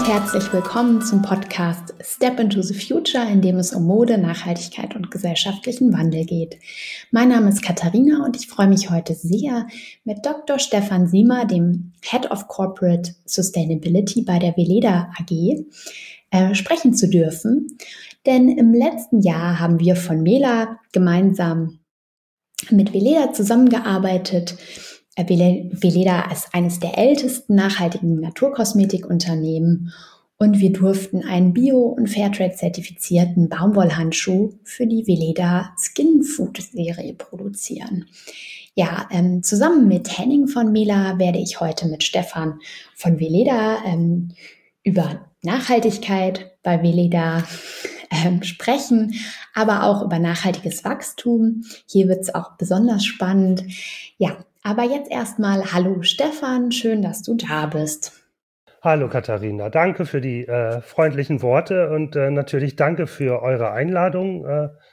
und herzlich willkommen zum Podcast Step into the Future, in dem es um Mode, Nachhaltigkeit und gesellschaftlichen Wandel geht. Mein Name ist Katharina und ich freue mich heute sehr, mit Dr. Stefan Siemer, dem Head of Corporate Sustainability bei der Weleda AG, sprechen zu dürfen. Denn im letzten Jahr haben wir von Mela gemeinsam mit Weleda zusammengearbeitet. Weleda ist eines der ältesten nachhaltigen Naturkosmetikunternehmen und wir durften einen Bio- und Fairtrade-zertifizierten Baumwollhandschuh für die Weleda Skin Food Serie produzieren. Ja, zusammen mit Henning von Mela werde ich heute mit Stefan von Weleda über Nachhaltigkeit bei Weleda sprechen, aber auch über nachhaltiges Wachstum. Hier wird es auch besonders spannend. Ja, aber jetzt erstmal hallo Stefan, schön, dass du da bist. Hallo Katharina, danke für die freundlichen Worte und natürlich danke für eure Einladung.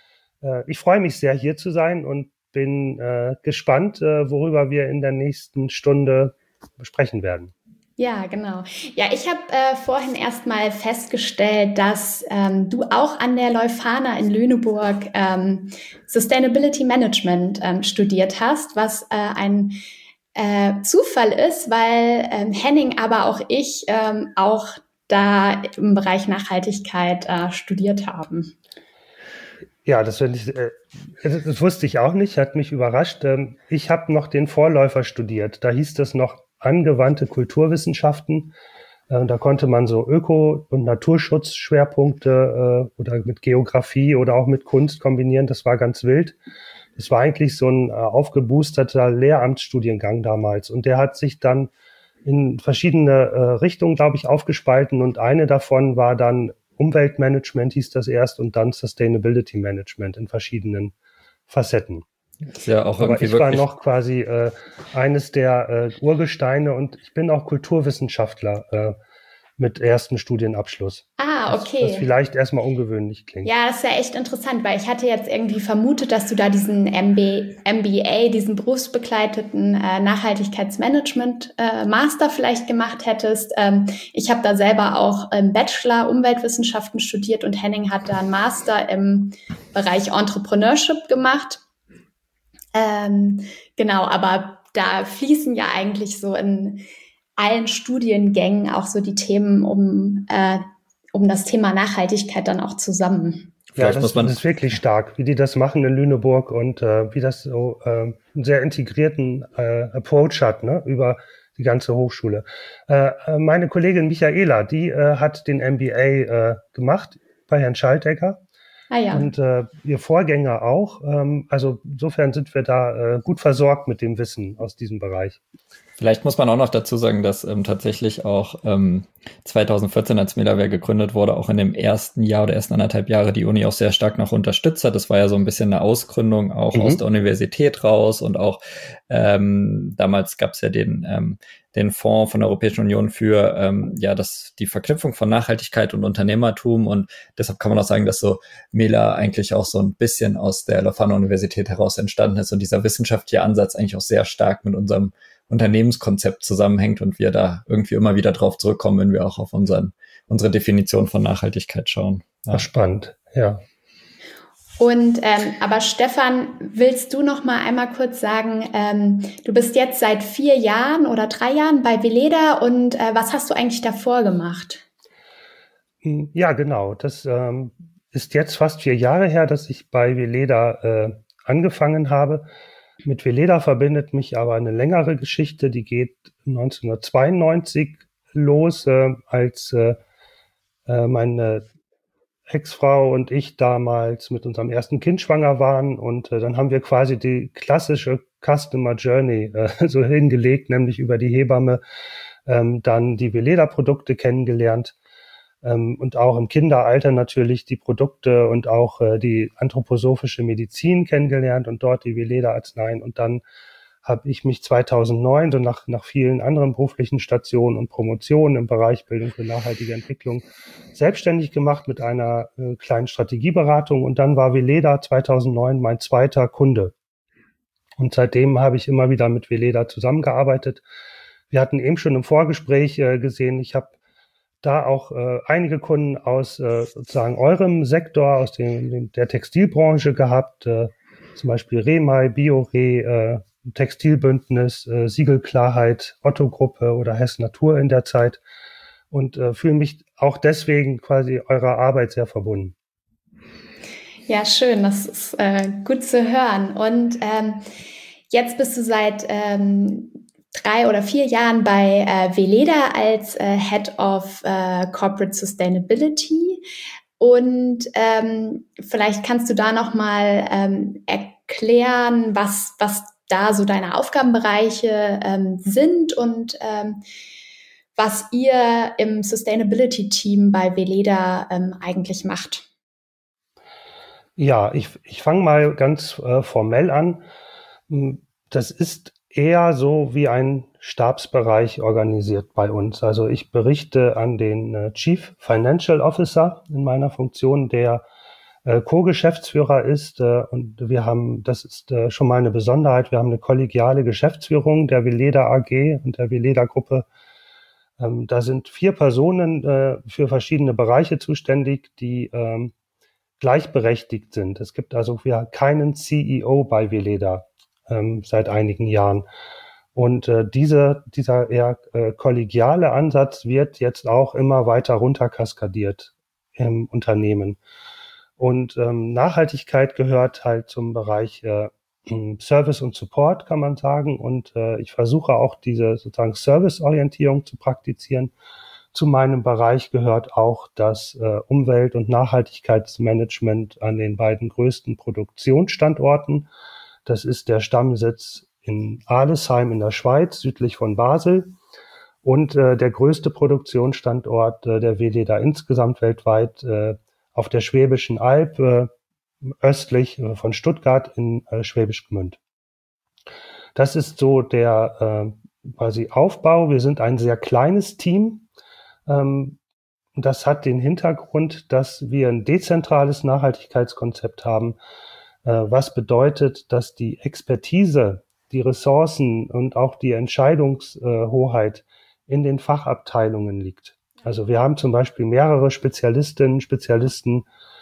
Ich freue mich sehr, hier zu sein und bin gespannt, worüber wir in der nächsten Stunde besprechen werden. Ja, genau. Ja, ich habe vorhin erstmal festgestellt, dass du auch an der Leuphana in Lüneburg Sustainability Management studiert hast, was ein Zufall ist, weil Henning, aber auch ich auch da im Bereich Nachhaltigkeit studiert haben. Ja, das wusste ich auch nicht, hat mich überrascht. Ich habe noch den Vorläufer studiert. Da hieß das noch angewandte Kulturwissenschaften. Da konnte man so Öko- und Naturschutzschwerpunkte oder mit Geografie oder auch mit Kunst kombinieren. Das war ganz wild. Es war eigentlich so ein aufgeboosterter Lehramtsstudiengang damals. Und der hat sich dann in verschiedene Richtungen, glaube ich, aufgespalten. Und eine davon war dann Umweltmanagement, hieß das erst, und dann Sustainability Management in verschiedenen Facetten. Ist ja auch Aber irgendwie ich war wirklich noch quasi eines der Urgesteine und ich bin auch Kulturwissenschaftler mit ersten Studienabschluss. Ah, okay. Was vielleicht erstmal ungewöhnlich klingt. Ja, das ist ja echt interessant, weil ich hatte jetzt irgendwie vermutet, dass du da diesen MBA, diesen berufsbegleiteten Nachhaltigkeitsmanagement Master vielleicht gemacht hättest. Ich habe da selber auch Bachelor Umweltwissenschaften studiert und Henning hat da einen Master im Bereich Entrepreneurship gemacht. Genau, aber da fließen ja eigentlich so in allen Studiengängen auch so die Themen um das Thema Nachhaltigkeit dann auch zusammen. Ja, das ist wirklich stark, wie die das machen in Lüneburg und wie das so einen sehr integrierten Approach hat, ne, über die ganze Hochschule. Meine Kollegin Michaela, die hat den MBA gemacht bei Herrn Schaltegger. Ah, ja. Und ihr Vorgänger auch. Also insofern sind wir da gut versorgt mit dem Wissen aus diesem Bereich. Vielleicht muss man auch noch dazu sagen, dass tatsächlich auch 2014, als Melaware gegründet wurde, auch in dem ersten Jahr oder ersten 1,5 Jahre die Uni auch sehr stark noch unterstützt hat. Das war ja so ein bisschen eine Ausgründung auch aus der Universität raus und auch damals gab es ja den Fonds von der Europäischen Union für die Verknüpfung von Nachhaltigkeit und Unternehmertum und deshalb kann man auch sagen, dass so Mela eigentlich auch so ein bisschen aus der Leuphana Universität heraus entstanden ist und dieser wissenschaftliche Ansatz eigentlich auch sehr stark mit unserem Unternehmenskonzept zusammenhängt und wir da irgendwie immer wieder drauf zurückkommen, wenn wir auch auf unsere Definition von Nachhaltigkeit schauen. Ja. Ach, spannend, ja. Und aber Stefan, willst du noch mal einmal kurz sagen, du bist jetzt seit 4 Jahren oder 3 Jahren bei Weleda und was hast du eigentlich davor gemacht? Ja, genau. Das ist jetzt fast 4 Jahre her, dass ich bei Weleda angefangen habe. Mit Weleda verbindet mich aber eine längere Geschichte, die geht 1992 los, als meine Ex-Frau und ich damals mit unserem ersten Kind schwanger waren und dann haben wir quasi die klassische Customer Journey so hingelegt, nämlich über die Hebamme dann die Weleda-Produkte kennengelernt und auch im Kinderalter natürlich die Produkte und auch die anthroposophische Medizin kennengelernt und dort die Weleda-Arzneien und dann habe ich mich 2009, so nach vielen anderen beruflichen Stationen und Promotionen im Bereich Bildung für nachhaltige Entwicklung, selbstständig gemacht mit einer kleinen Strategieberatung. Und dann war Weleda 2009 mein zweiter Kunde. Und seitdem habe ich immer wieder mit Weleda zusammengearbeitet. Wir hatten eben schon im Vorgespräch gesehen, ich habe da auch einige Kunden aus sozusagen eurem Sektor, aus der Textilbranche gehabt, zum Beispiel Remai, Biore, Textilbündnis, Siegelklarheit, Otto-Gruppe oder Hess Natur in der Zeit und fühle mich auch deswegen quasi eurer Arbeit sehr verbunden. Ja, schön, das ist gut zu hören. Und jetzt bist du seit 3 oder 4 Jahren bei Weleda als Head of Corporate Sustainability. Und vielleicht kannst du da nochmal erklären, was da so deine Aufgabenbereiche sind und was ihr im Sustainability-Team bei Weleda eigentlich macht. Ja, ich fange mal ganz formell an. Das ist eher so wie ein Stabsbereich organisiert bei uns. Also ich berichte an den Chief Financial Officer in meiner Funktion, der Co-Geschäftsführer ist. Und wir haben, das ist schon mal eine Besonderheit, wir haben eine kollegiale Geschäftsführung der Weleda AG und der Weleda Gruppe. Da sind 4 Personen für verschiedene Bereiche zuständig, die gleichberechtigt sind. Es gibt also keinen CEO bei Weleda seit einigen Jahren. Und dieser eher kollegiale Ansatz wird jetzt auch immer weiter runter kaskadiert im Unternehmen. Und Nachhaltigkeit gehört halt zum Bereich Service und Support, kann man sagen. Und ich versuche auch diese sozusagen Serviceorientierung zu praktizieren. Zu meinem Bereich gehört auch das Umwelt- und Nachhaltigkeitsmanagement an den beiden größten Produktionsstandorten. Das ist der Stammsitz in Arlesheim in der Schweiz, südlich von Basel. Und der größte Produktionsstandort der Weleda insgesamt weltweit auf der Schwäbischen Alb, östlich von Stuttgart in Schwäbisch Gmünd. Das ist so der quasi Aufbau. Wir sind ein sehr kleines Team. Das hat den Hintergrund, dass wir ein dezentrales Nachhaltigkeitskonzept haben, was bedeutet, dass die Expertise, die Ressourcen und auch die Entscheidungshoheit in den Fachabteilungen liegt. Also wir haben zum Beispiel mehrere Spezialistinnen, Spezialisten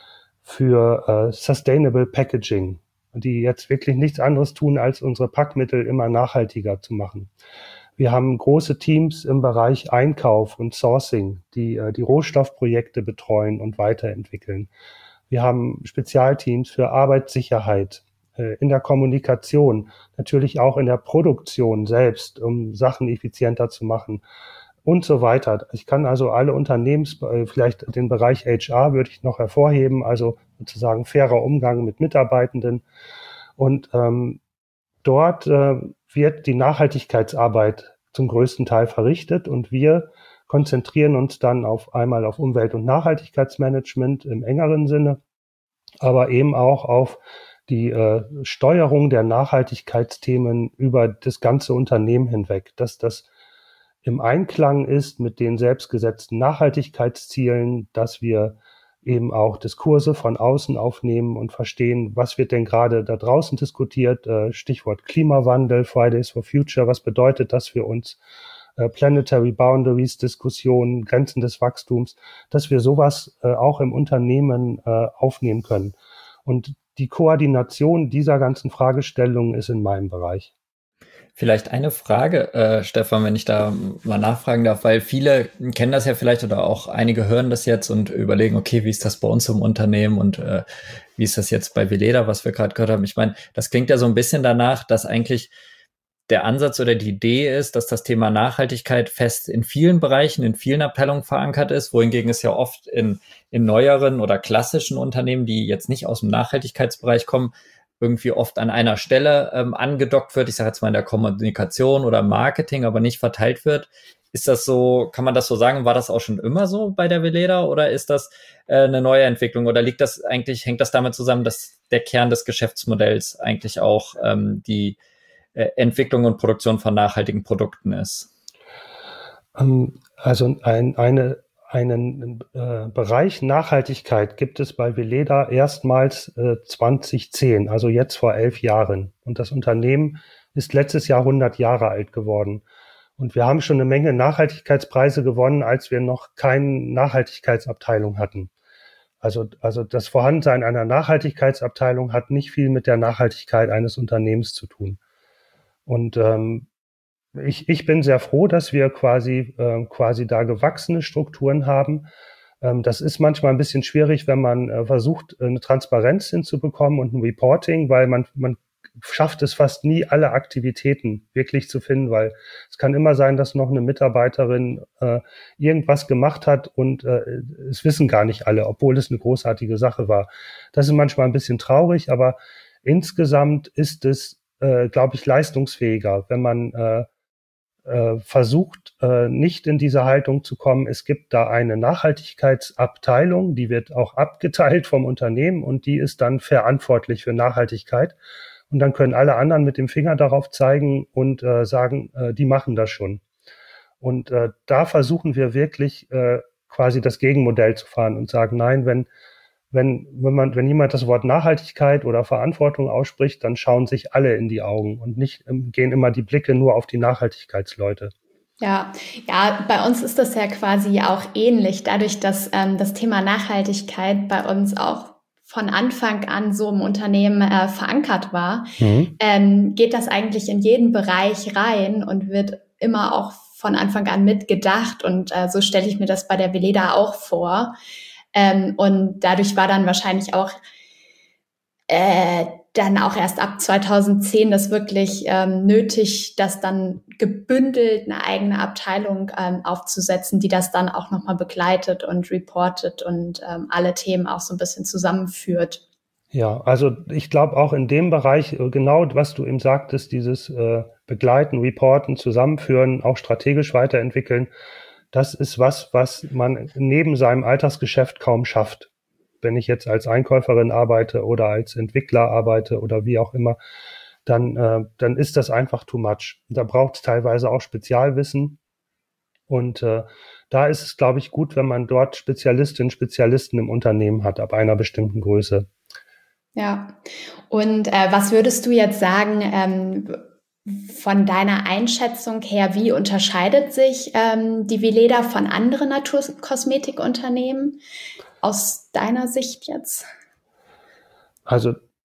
für Sustainable Packaging, die jetzt wirklich nichts anderes tun, als unsere Packmittel immer nachhaltiger zu machen. Wir haben große Teams im Bereich Einkauf und Sourcing, die die Rohstoffprojekte betreuen und weiterentwickeln. Wir haben Spezialteams für Arbeitssicherheit in der Kommunikation, natürlich auch in der Produktion selbst, um Sachen effizienter zu machen und so weiter. Ich kann also alle vielleicht den Bereich HR würde ich noch hervorheben, also sozusagen fairer Umgang mit Mitarbeitenden. Und dort wird die Nachhaltigkeitsarbeit zum größten Teil verrichtet und wir konzentrieren uns dann einmal auf Umwelt- und Nachhaltigkeitsmanagement im engeren Sinne, aber eben auch auf die Steuerung der Nachhaltigkeitsthemen über das ganze Unternehmen hinweg, dass das im Einklang ist mit den selbstgesetzten Nachhaltigkeitszielen, dass wir eben auch Diskurse von außen aufnehmen und verstehen, was wird denn gerade da draußen diskutiert, Stichwort Klimawandel, Fridays for Future, was bedeutet das für uns, Planetary Boundaries, Diskussionen, Grenzen des Wachstums, dass wir sowas auch im Unternehmen aufnehmen können. Und die Koordination dieser ganzen Fragestellungen ist in meinem Bereich. Vielleicht eine Frage, Stefan, wenn ich da mal nachfragen darf, weil viele kennen das ja vielleicht oder auch einige hören das jetzt und überlegen, okay, wie ist das bei uns im Unternehmen und wie ist das jetzt bei Weleda, was wir gerade gehört haben. Ich meine, das klingt ja so ein bisschen danach, dass eigentlich der Ansatz oder die Idee ist, dass das Thema Nachhaltigkeit fest in vielen Bereichen, in vielen Abteilungen verankert ist, wohingegen es ja oft in neueren oder klassischen Unternehmen, die jetzt nicht aus dem Nachhaltigkeitsbereich kommen, irgendwie oft an einer Stelle angedockt wird, ich sage jetzt mal in der Kommunikation oder Marketing, aber nicht verteilt wird. Ist das so, kann man das so sagen, war das auch schon immer so bei der Weleda oder ist das eine neue Entwicklung oder hängt das damit zusammen, dass der Kern des Geschäftsmodells eigentlich auch die Entwicklung und Produktion von nachhaltigen Produkten ist? Also einen Bereich Nachhaltigkeit gibt es bei Weleda erstmals 2010, also jetzt vor 11 Jahren. Und das Unternehmen ist letztes Jahr 100 Jahre alt geworden. Und wir haben schon eine Menge Nachhaltigkeitspreise gewonnen, als wir noch keine Nachhaltigkeitsabteilung hatten. Also das Vorhandensein einer Nachhaltigkeitsabteilung hat nicht viel mit der Nachhaltigkeit eines Unternehmens zu tun. Und ich bin sehr froh, dass wir quasi da gewachsene Strukturen haben. Das ist manchmal ein bisschen schwierig, wenn man versucht, eine Transparenz hinzubekommen und ein Reporting, weil man schafft es fast nie, alle Aktivitäten wirklich zu finden, weil es kann immer sein, dass noch eine Mitarbeiterin irgendwas gemacht hat und es wissen gar nicht alle, obwohl es eine großartige Sache war. Das ist manchmal ein bisschen traurig, aber insgesamt ist es, glaube ich, leistungsfähiger, wenn man versucht, nicht in diese Haltung zu kommen. Es gibt da eine Nachhaltigkeitsabteilung, die wird auch abgeteilt vom Unternehmen und die ist dann verantwortlich für Nachhaltigkeit. Und dann können alle anderen mit dem Finger darauf zeigen und sagen, die machen das schon. Und da versuchen wir wirklich quasi das Gegenmodell zu fahren und sagen, nein, wenn jemand das Wort Nachhaltigkeit oder Verantwortung ausspricht, dann schauen sich alle in die Augen und nicht gehen immer die Blicke nur auf die Nachhaltigkeitsleute. Ja, bei uns ist das ja quasi auch ähnlich, dadurch, dass das Thema Nachhaltigkeit bei uns auch von Anfang an so im Unternehmen verankert war, geht das eigentlich in jeden Bereich rein und wird immer auch von Anfang an mitgedacht. Und so stelle ich mir das bei der Weleda auch vor. Und dadurch war dann wahrscheinlich auch dann auch erst ab 2010 das wirklich nötig, das dann gebündelt eine eigene Abteilung aufzusetzen, die das dann auch nochmal begleitet und reportet und alle Themen auch so ein bisschen zusammenführt. Ja, also ich glaube auch in dem Bereich, genau was du eben sagtest, dieses Begleiten, Reporten, Zusammenführen, auch strategisch weiterentwickeln, das ist was man neben seinem Alltagsgeschäft kaum schafft. Wenn ich jetzt als Einkäuferin arbeite oder als Entwickler arbeite oder wie auch immer, dann ist das einfach too much. Da braucht es teilweise auch Spezialwissen. Und da ist es, glaube ich, gut, wenn man dort Spezialistinnen, Spezialisten im Unternehmen hat, ab einer bestimmten Größe. Ja, und was würdest du jetzt sagen, von deiner Einschätzung her, wie unterscheidet sich die Weleda von anderen Naturkosmetikunternehmen aus deiner Sicht jetzt? Also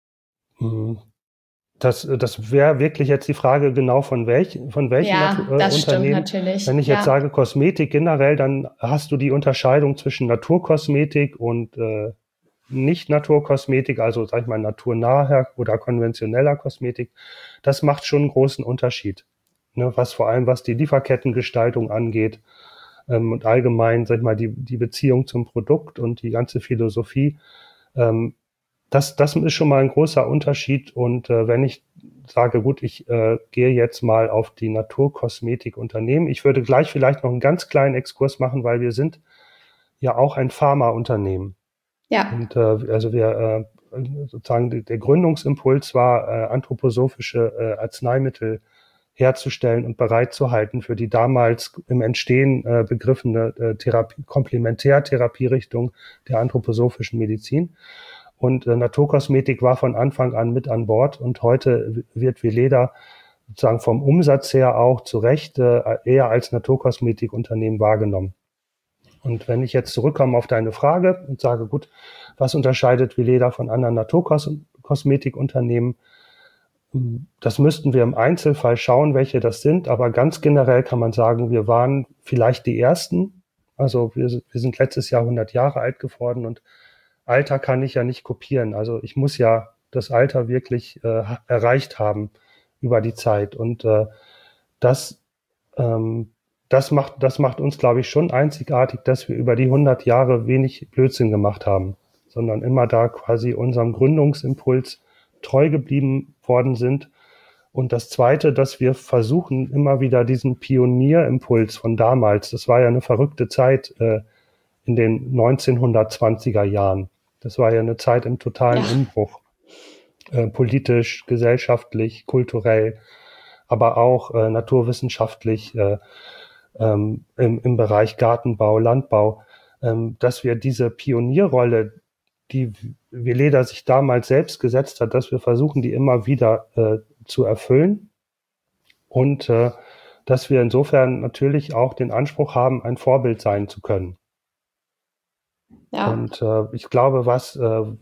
das wäre wirklich jetzt die Frage genau von welchem Ja, das stimmt Unternehmen. natürlich. Wenn ich jetzt sage Kosmetik generell, dann hast du die Unterscheidung zwischen Naturkosmetik und nicht Naturkosmetik, also sag ich mal naturnaher oder konventioneller Kosmetik. Das macht schon einen großen Unterschied, ne, vor allem was die Lieferkettengestaltung angeht und allgemein, sag ich mal, die Beziehung zum Produkt und die ganze Philosophie. Das ist schon mal ein großer Unterschied. Und wenn ich sage, gut, ich gehe jetzt mal auf die Naturkosmetikunternehmen, ich würde gleich vielleicht noch einen ganz kleinen Exkurs machen, weil wir sind ja auch ein Pharmaunternehmen. Ja. Und also wir sozusagen der Gründungsimpuls war, anthroposophische Arzneimittel herzustellen und bereitzuhalten für die damals im Entstehen begriffene Komplementärtherapierichtung der anthroposophischen Medizin. Und Naturkosmetik war von Anfang an mit an Bord und heute wird Weleda sozusagen vom Umsatz her auch zu Recht eher als Naturkosmetikunternehmen wahrgenommen. Und wenn ich jetzt zurückkomme auf deine Frage und sage, gut, was unterscheidet Weleda von anderen Naturkosmetikunternehmen? Das müssten wir im Einzelfall schauen, welche das sind. Aber ganz generell kann man sagen, wir waren vielleicht die Ersten. Also wir sind letztes Jahr 100 Jahre alt geworden und Alter kann ich ja nicht kopieren. Also ich muss ja das Alter wirklich erreicht haben über die Zeit. Und das macht uns, glaube ich, schon einzigartig, dass wir über die 100 Jahre wenig Blödsinn gemacht haben, sondern immer da quasi unserem Gründungsimpuls treu geblieben worden sind. Und das Zweite, dass wir versuchen, immer wieder diesen Pionierimpuls von damals, das war ja eine verrückte Zeit in den 1920er Jahren. Das war ja eine Zeit im totalen Umbruch, politisch, gesellschaftlich, kulturell, aber auch naturwissenschaftlich, im Bereich Gartenbau, Landbau, dass wir diese Pionierrolle, die Weleda sich damals selbst gesetzt hat, dass wir versuchen, die immer wieder zu erfüllen und dass wir insofern natürlich auch den Anspruch haben, ein Vorbild sein zu können. Ja. Und ich glaube, was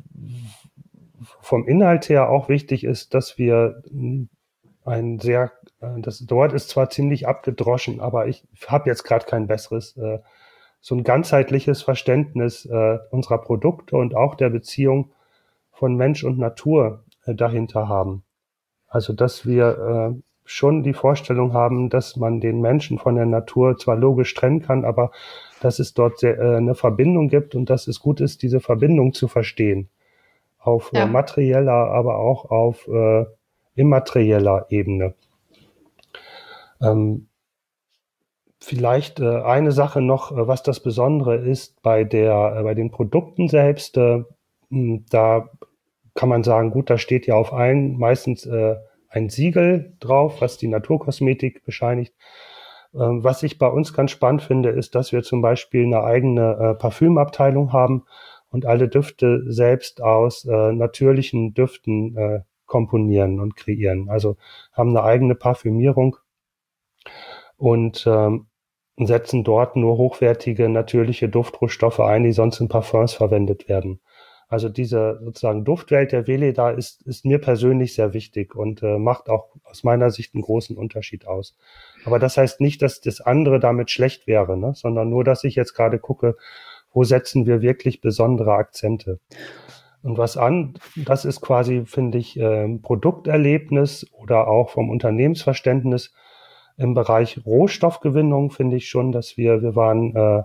vom Inhalt her auch wichtig ist, dass wir das Wort ist zwar ziemlich abgedroschen, aber ich habe jetzt gerade kein besseres, so ein ganzheitliches Verständnis unserer Produkte und auch der Beziehung von Mensch und Natur dahinter haben. Also dass wir schon die Vorstellung haben, dass man den Menschen von der Natur zwar logisch trennen kann, aber dass es dort eine Verbindung gibt und dass es gut ist, diese Verbindung zu verstehen. Auf materieller, aber auch auf immaterieller Ebene. Vielleicht eine Sache noch, was das Besondere ist bei den Produkten selbst. Da kann man sagen, gut, da steht ja auf allen meistens ein Siegel drauf, was die Naturkosmetik bescheinigt. Was ich bei uns ganz spannend finde, ist, dass wir zum Beispiel eine eigene Parfümabteilung haben und alle Düfte selbst aus natürlichen Düften komponieren und kreieren. Also haben eine eigene Parfümierung und setzen dort nur hochwertige natürliche Duftrohstoffe ein, die sonst in Parfums verwendet werden. Also diese sozusagen Duftwelt der Weleda ist mir persönlich sehr wichtig und macht auch aus meiner Sicht einen großen Unterschied aus. Aber das heißt nicht, dass das andere damit schlecht wäre, ne? Sondern nur, dass ich jetzt gerade gucke, wo setzen wir wirklich besondere Akzente. Und das ist quasi, finde ich, Produkterlebnis oder auch vom Unternehmensverständnis. Im Bereich Rohstoffgewinnung finde ich schon, dass wir waren,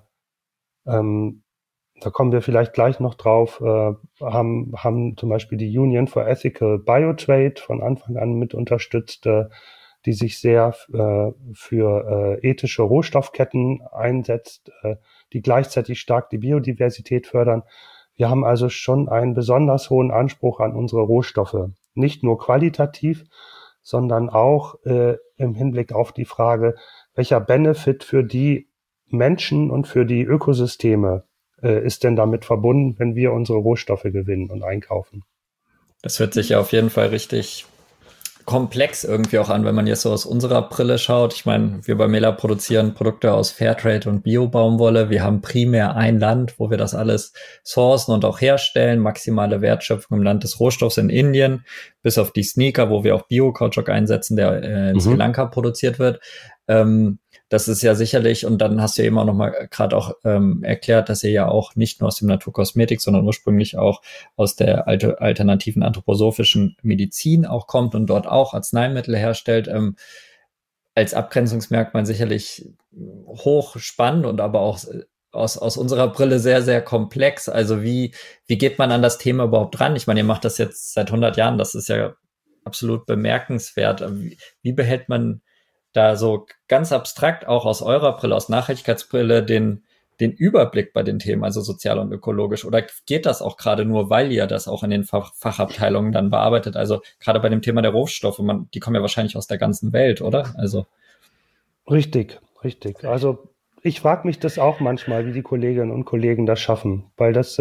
da kommen wir vielleicht gleich noch drauf, haben zum Beispiel die Union for Ethical Biotrade von Anfang an mit unterstützt, die sich sehr für ethische Rohstoffketten einsetzt, die gleichzeitig stark die Biodiversität fördern. Wir haben also schon einen besonders hohen Anspruch an unsere Rohstoffe. Nicht nur qualitativ, sondern auch im Hinblick auf die Frage, welcher Benefit für die Menschen und für die Ökosysteme ist denn damit verbunden, wenn wir unsere Rohstoffe gewinnen und einkaufen. Das hört sich ja auf jeden Fall richtig komplex irgendwie auch an, wenn man jetzt so aus unserer Brille schaut. Ich meine, wir bei Mela produzieren Produkte aus Fairtrade und Bio-Baumwolle. Wir haben primär ein Land, wo wir das alles sourcen und auch herstellen. Maximale Wertschöpfung im Land des Rohstoffs in Indien, bis auf die Sneaker, wo wir auch Bio-Kautschuk einsetzen, der in Sri Lanka produziert wird. Das ist ja sicherlich, und dann hast du eben auch nochmal gerade auch erklärt, dass ihr ja auch nicht nur aus dem Naturkosmetik, sondern ursprünglich auch aus der alternativen anthroposophischen Medizin auch kommt und dort auch Arzneimittel herstellt. Als Abgrenzungsmerkmal sicherlich hochspannend und aber auch aus unserer Brille sehr, sehr komplex. Also wie geht man an das Thema überhaupt ran? Ich meine, ihr macht das jetzt seit 100 Jahren, das ist ja absolut bemerkenswert. Wie behält man da so ganz abstrakt auch aus eurer Brille, aus Nachhaltigkeitsbrille den Überblick bei den Themen, also sozial und ökologisch? Oder geht das auch gerade nur, weil ihr das auch in den Fachabteilungen dann bearbeitet? Also gerade bei dem Thema der Rohstoffe, die kommen ja wahrscheinlich aus der ganzen Welt, oder? Also Richtig. Also ich frage mich das auch manchmal, wie die Kolleginnen und Kollegen das schaffen, weil das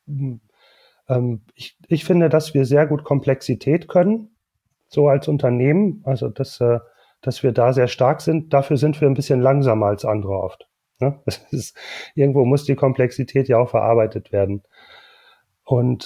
ich finde, dass wir sehr gut Komplexität können, so als Unternehmen, also dass wir da sehr stark sind. Dafür sind wir ein bisschen langsamer als andere oft. Ne? Irgendwo muss die Komplexität ja auch verarbeitet werden. Und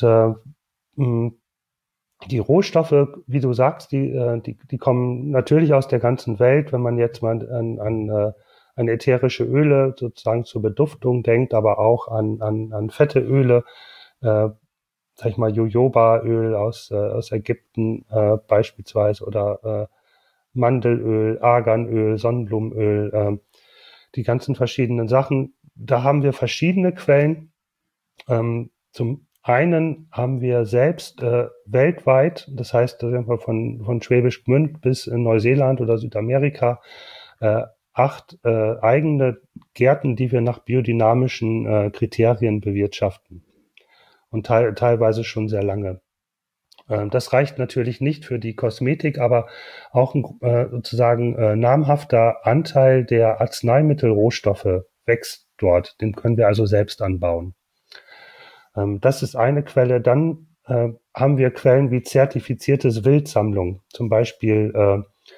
die Rohstoffe, wie du sagst, die kommen natürlich aus der ganzen Welt. Wenn man jetzt mal an ätherische Öle sozusagen zur Beduftung denkt, aber auch an fette Öle, sag ich mal Jojobaöl aus Ägypten beispielsweise oder Mandelöl, Arganöl, Sonnenblumenöl, die ganzen verschiedenen Sachen. Da haben wir verschiedene Quellen. Zum einen haben wir selbst weltweit, das heißt von Schwäbisch Gmünd bis in Neuseeland oder Südamerika, 8 eigene Gärten, die wir nach biodynamischen Kriterien bewirtschaften. Und teilweise schon sehr lange. Das reicht natürlich nicht für die Kosmetik, aber auch ein sozusagen namhafter Anteil der Arzneimittelrohstoffe wächst dort. Den können wir also selbst anbauen. Das ist eine Quelle. Dann haben wir Quellen wie zertifiziertes Wildsammlung. Zum Beispiel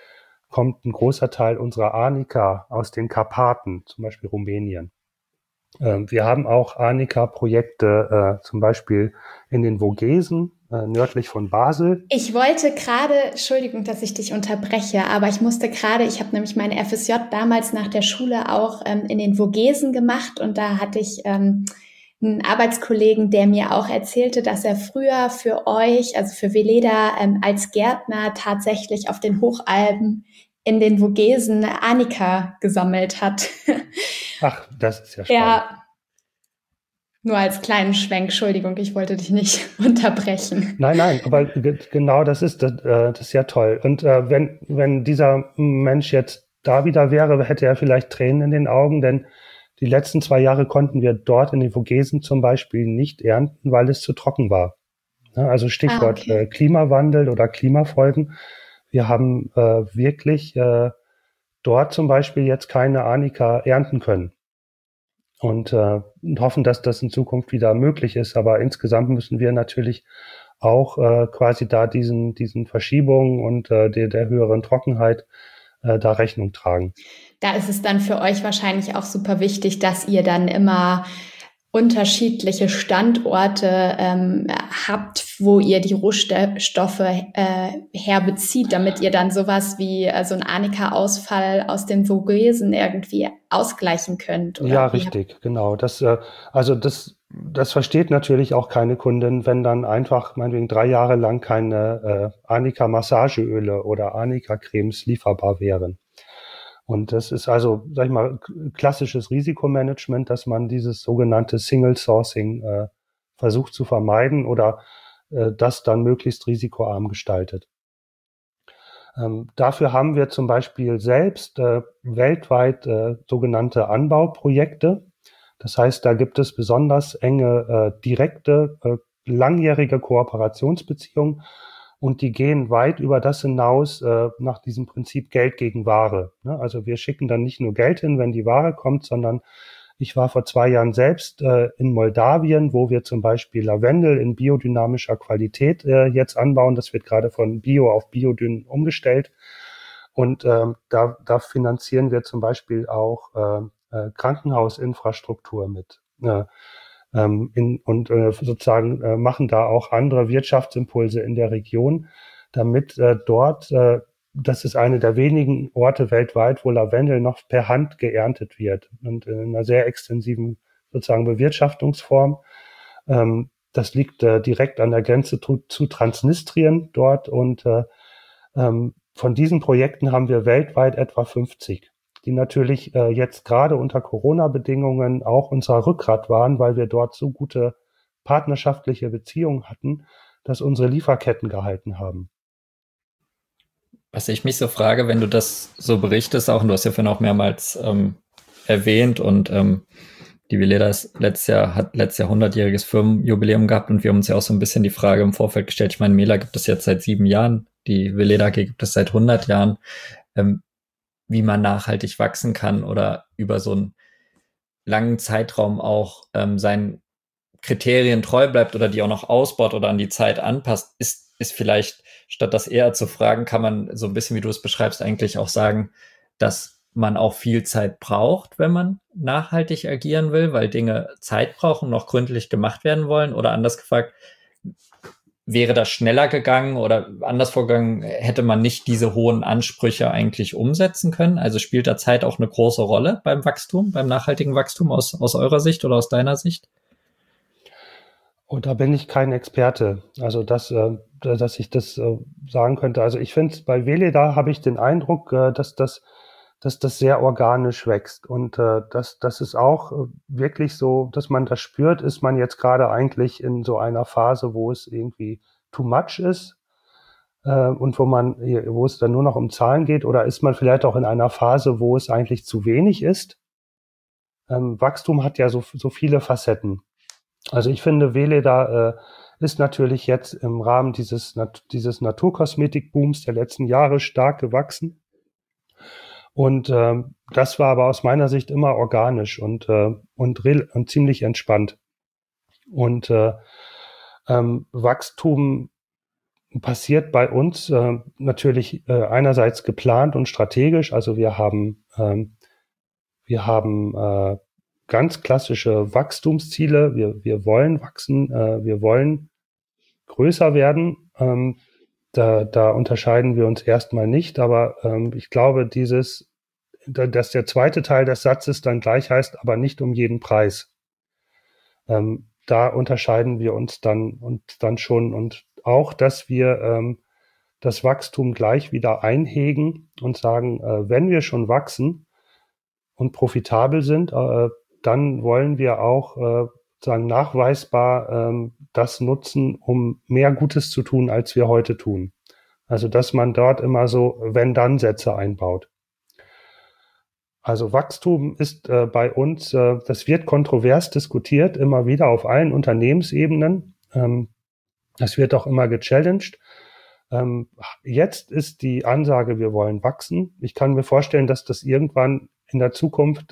kommt ein großer Teil unserer Arnika aus den Karpaten, zum Beispiel Rumänien. Wir haben auch Arnika-Projekte, zum Beispiel in den Vogesen, nördlich von Basel. Ich wollte gerade, Entschuldigung, dass ich dich unterbreche, aber ich habe nämlich meine FSJ damals nach der Schule auch in den Vogesen gemacht und da hatte ich einen Arbeitskollegen, der mir auch erzählte, dass er früher für euch, also für Weleda, als Gärtner tatsächlich auf den Hochalpen in den Vogesen Arnika gesammelt hat. Ach, das ist ja spannend. Ja, nur als kleinen Schwenk, Entschuldigung, ich wollte dich nicht unterbrechen. Nein, aber genau das ist ja toll. Und wenn dieser Mensch jetzt da wieder wäre, hätte er vielleicht Tränen in den Augen, denn die letzten 2 Jahre konnten wir dort in den Vogesen zum Beispiel nicht ernten, weil es zu trocken war. Ja, also Stichwort okay. Klimawandel oder Klimafolgen. Wir haben wirklich dort zum Beispiel jetzt keine Arnika ernten können. Und hoffen, dass das in Zukunft wieder möglich ist. Aber insgesamt müssen wir natürlich auch quasi da diesen Verschiebungen und der höheren Trockenheit da Rechnung tragen. Da ist es dann für euch wahrscheinlich auch super wichtig, dass ihr dann immer unterschiedliche Standorte habt, wo ihr die Rohstoffe herbezieht, damit ihr dann sowas wie so ein Arnika-Ausfall aus den Vogesen irgendwie ausgleichen könnt. Oder Ja, richtig, genau. Das versteht natürlich auch keine Kundin, wenn dann einfach meinetwegen 3 Jahre lang keine Arnika-Massageöle oder Arnika-Cremes lieferbar wären. Und das ist also, sag ich mal, klassisches Risikomanagement, dass man dieses sogenannte Single Sourcing versucht zu vermeiden oder das dann möglichst risikoarm gestaltet. Dafür haben wir zum Beispiel selbst weltweit sogenannte Anbauprojekte. Das heißt, da gibt es besonders enge, direkte, langjährige Kooperationsbeziehungen und die gehen weit über das hinaus nach diesem Prinzip Geld gegen Ware. Ne? Also wir schicken dann nicht nur Geld hin, wenn die Ware kommt, sondern ich war vor 2 Jahren selbst in Moldawien, wo wir zum Beispiel Lavendel in biodynamischer Qualität jetzt anbauen. Das wird gerade von Bio auf Biodyn umgestellt. Und da finanzieren wir zum Beispiel auch Krankenhausinfrastruktur mit. Sozusagen machen da auch andere Wirtschaftsimpulse in der Region, damit dort, das ist eine der wenigen Orte weltweit, wo Lavendel noch per Hand geerntet wird und in einer sehr extensiven sozusagen Bewirtschaftungsform. Das liegt direkt an der Grenze zu Transnistrien dort und von diesen Projekten haben wir weltweit etwa 50, die natürlich jetzt gerade unter Corona-Bedingungen auch unser Rückgrat waren, weil wir dort so gute partnerschaftliche Beziehungen hatten, dass unsere Lieferketten gehalten haben. Was ich mich so frage, wenn du das so berichtest, auch, und du hast ja vorhin auch mehrmals erwähnt und die Weleda hat letztes Jahr 100-jähriges Firmenjubiläum gehabt und wir haben uns ja auch so ein bisschen die Frage im Vorfeld gestellt, ich meine, Mela gibt es jetzt seit 7 Jahren, die Weleda gibt es seit 100 Jahren, wie man nachhaltig wachsen kann oder über so einen langen Zeitraum auch seinen Kriterien treu bleibt oder die auch noch ausbaut oder an die Zeit anpasst, ist vielleicht, statt das eher zu fragen, kann man so ein bisschen, wie du es beschreibst, eigentlich auch sagen, dass man auch viel Zeit braucht, wenn man nachhaltig agieren will, weil Dinge Zeit brauchen, noch gründlich gemacht werden wollen? Oder anders gefragt, wäre das schneller gegangen oder anders vorgegangen, hätte man nicht diese hohen Ansprüche eigentlich umsetzen können? Also spielt da Zeit auch eine große Rolle beim Wachstum, beim nachhaltigen Wachstum aus eurer Sicht oder aus deiner Sicht? Und da bin ich kein Experte, also dass ich das sagen könnte. Also ich finde, bei Weleda habe ich den Eindruck, dass das sehr organisch wächst und das ist auch wirklich so, dass man das spürt, ist man jetzt gerade eigentlich in so einer Phase, wo es irgendwie too much ist und wo es dann nur noch um Zahlen geht, oder ist man vielleicht auch in einer Phase, wo es eigentlich zu wenig ist? Wachstum hat ja so viele Facetten. Also ich finde, Weleda ist natürlich jetzt im Rahmen dieses Naturkosmetikbooms der letzten Jahre stark gewachsen. Und das war aber aus meiner Sicht immer organisch und ziemlich entspannt. Und Wachstum passiert bei uns natürlich einerseits geplant und strategisch. Also wir haben ganz klassische Wachstumsziele. Wir wollen wachsen, wir wollen größer werden. Da unterscheiden wir uns erstmal nicht, aber ich glaube, dass der zweite Teil des Satzes dann gleich heißt, aber nicht um jeden Preis. Da unterscheiden wir uns dann schon und auch, dass wir das Wachstum gleich wieder einhegen und sagen, wenn wir schon wachsen und profitabel sind, dann wollen wir auch sagen nachweisbar das nutzen, um mehr Gutes zu tun, als wir heute tun. Also dass man dort immer so Wenn-Dann-Sätze einbaut. Also Wachstum ist bei uns, das wird kontrovers diskutiert, immer wieder auf allen Unternehmensebenen. Das wird auch immer gechallenged. Jetzt ist die Ansage, wir wollen wachsen. Ich kann mir vorstellen, dass das irgendwann in der Zukunft,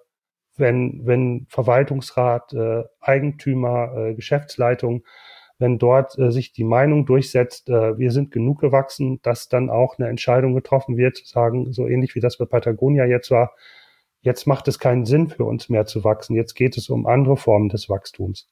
wenn Verwaltungsrat, Eigentümer, Geschäftsleitung, wenn dort sich die Meinung durchsetzt, wir sind genug gewachsen, dass dann auch eine Entscheidung getroffen wird, zu sagen, so ähnlich wie das bei Patagonia jetzt war, jetzt macht es keinen Sinn für uns mehr zu wachsen, jetzt geht es um andere Formen des Wachstums.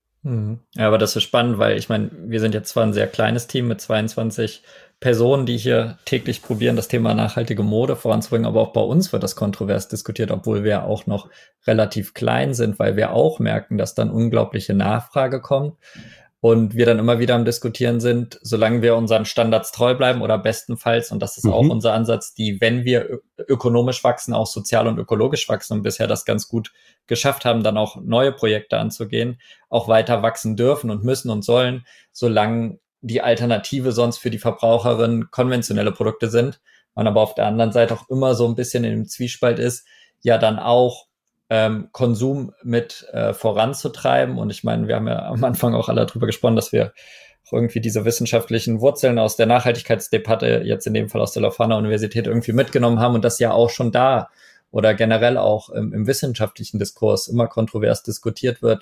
Ja, aber das ist spannend, weil ich meine, wir sind jetzt zwar ein sehr kleines Team mit 22 Personen, die hier täglich probieren, das Thema nachhaltige Mode voranzubringen, aber auch bei uns wird das kontrovers diskutiert, obwohl wir auch noch relativ klein sind, weil wir auch merken, dass dann unglaubliche Nachfrage kommt und wir dann immer wieder am Diskutieren sind, solange wir unseren Standards treu bleiben oder bestenfalls, und das ist auch unser Ansatz, wenn wir ökonomisch wachsen, auch sozial und ökologisch wachsen und bisher das ganz gut geschafft haben, dann auch neue Projekte anzugehen, auch weiter wachsen dürfen und müssen und sollen, solange die Alternative sonst für die Verbraucherin konventionelle Produkte sind. Man aber auf der anderen Seite auch immer so ein bisschen in dem Zwiespalt ist, ja dann auch Konsum mit voranzutreiben. Und ich meine, wir haben ja am Anfang auch alle darüber gesprochen, dass wir auch irgendwie diese wissenschaftlichen Wurzeln aus der Nachhaltigkeitsdebatte, jetzt in dem Fall aus der Leuphana-Universität, irgendwie mitgenommen haben und das ja auch schon da oder generell auch im wissenschaftlichen Diskurs immer kontrovers diskutiert wird,